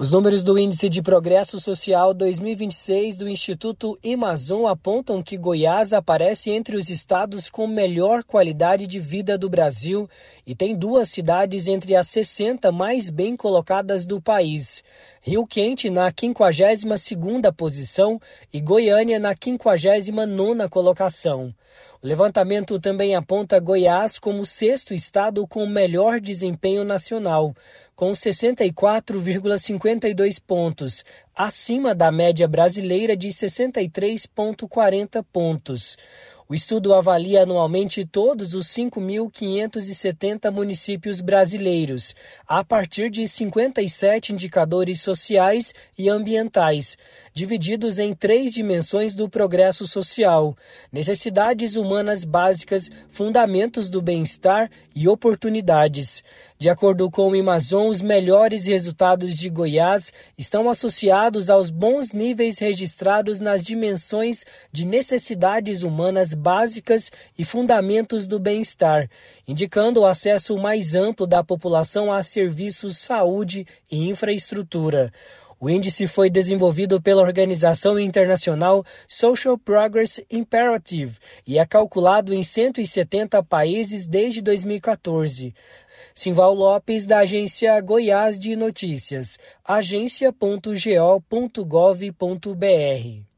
Os números do Índice de Progresso Social 2026 do Instituto Amazon apontam que Goiás aparece entre os estados com melhor qualidade de vida do Brasil e tem 2 cidades entre as 60 mais bem colocadas do país. Rio Quente na 52ª posição e Goiânia na 59ª colocação. O levantamento também aponta Goiás como o 6º estado com melhor desempenho nacional, com 64,52 pontos, acima da média brasileira de 63,40 pontos. O estudo avalia anualmente todos os 5.570 municípios brasileiros, a partir de 57 indicadores sociais e ambientais, divididos em 3 dimensões do progresso social: necessidades humanas básicas, fundamentos do bem-estar e oportunidades. De acordo com o Amazon, os melhores resultados de Goiás estão associados aos bons níveis registrados nas dimensões de necessidades humanas básicas e fundamentos do bem-estar, indicando o acesso mais amplo da população a serviços, saúde e infraestrutura. O índice foi desenvolvido pela organização internacional Social Progress Imperative e é calculado em 170 países desde 2014. Simval Lopes, da Agência Goiás de Notícias, agência.go.gov.br.